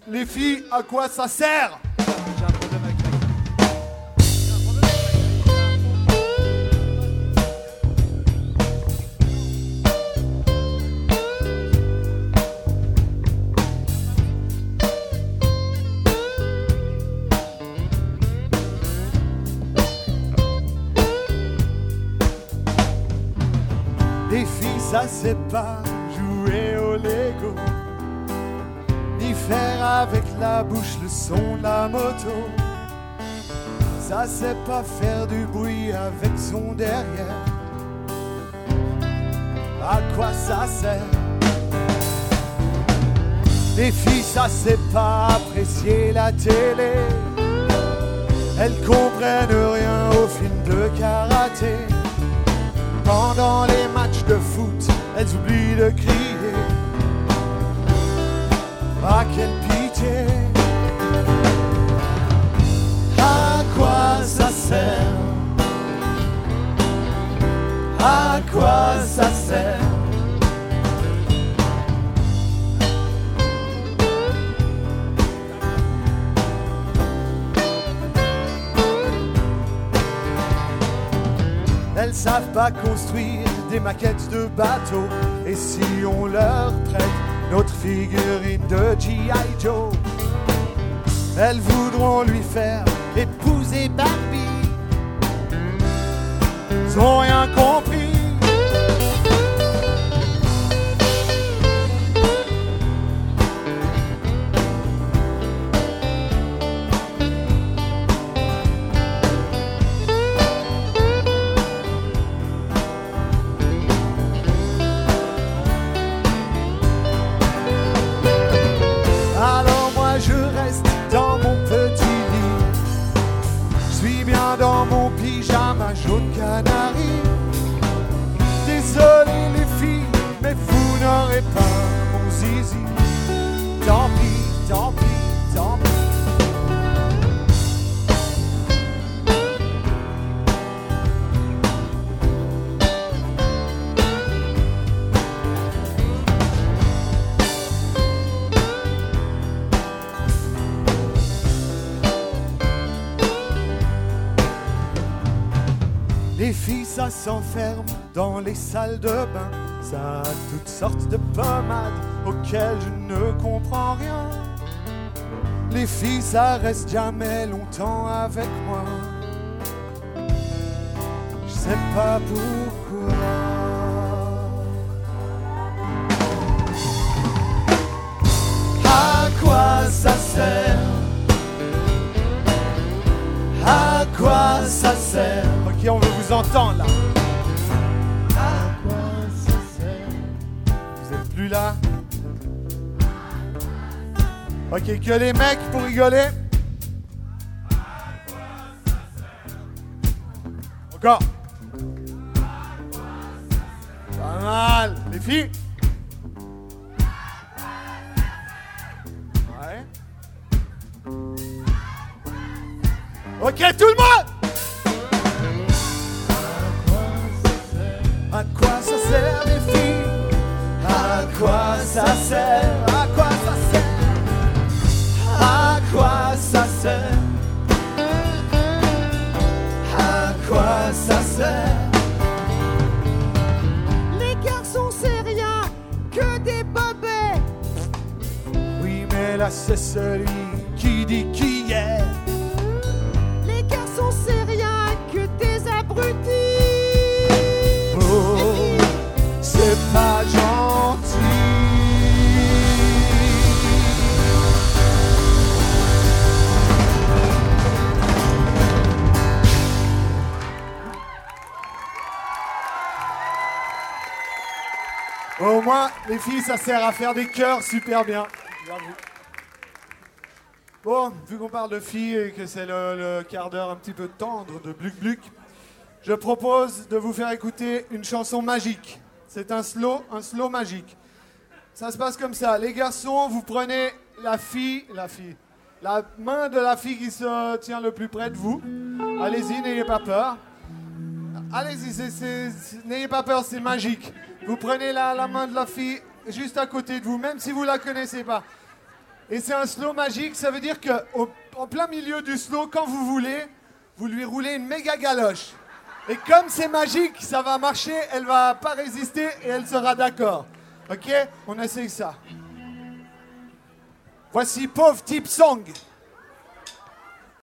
les filles, à quoi ça sert? J'ai un problème avec Greg. Les filles, ça c'est pas jouer au Lego, ni faire avec la bouche le son de la moto. Ça c'est pas faire du bruit avec son derrière. À quoi ça sert? Les filles, ça c'est pas apprécier la télé. Elles comprennent rien au film de karaté. Pendant les matchs de foot, elles oublient de crier. Ah, quelle pitié! À quoi ça sert? À quoi ça sert? Elles savent pas construire des maquettes de bateaux. Et si on leur prête notre figurine de G.I. Joe, elles voudront lui faire épouser Barbie. Ils ont rien compris. Dans mon petit lit, je suis bien dans mon pyjama jaune canari. Désolé les filles, mais vous n'aurez pas mon zizi. Tant pis, tant pis, tant pis. Les filles, ça s'enferme dans les salles de bain. Ça a toutes sortes de pommades auxquelles je ne comprends rien. Les filles, ça reste jamais longtemps avec moi. Je sais pas pourquoi. À quoi ça sert? À quoi ça sert? Ok, on veut vous entendre là. À quoi ça sert? Vous êtes plus là? Ok, que les mecs pour rigoler. À quoi ça sert? Encore. Pas mal. Les filles? Ouais. Ok, tout le monde! À quoi ça sert les filles? À quoi ça sert? À quoi ça sert? À quoi ça sert? À quoi ça sert? Les garçons c'est rien que des bobets. Oui mais là c'est celui qui dit qui est. Les garçons c'est rien que des abrutis. Oh, c'est pas gentil. Au moins, les filles, ça sert à faire des chœurs super bien. Bravo. Bon, vu qu'on parle de filles et que c'est le quart d'heure un petit peu tendre de Bluc Bluc, je propose de vous faire écouter une chanson magique. C'est un slow magique. Ça se passe comme ça. Les garçons, vous prenez la main de la fille qui se tient le plus près de vous. Allez-y, n'ayez pas peur. Allez-y, n'ayez pas peur, c'est magique. Vous prenez la main de la fille juste à côté de vous, même si vous la connaissez pas. Et c'est un slow magique, ça veut dire qu'en plein milieu du slow, quand vous voulez, vous lui roulez une méga galoche. Et comme c'est magique, ça va marcher, elle va pas résister et elle sera d'accord. Ok? On essaye ça. Voici Pauvre Type Song.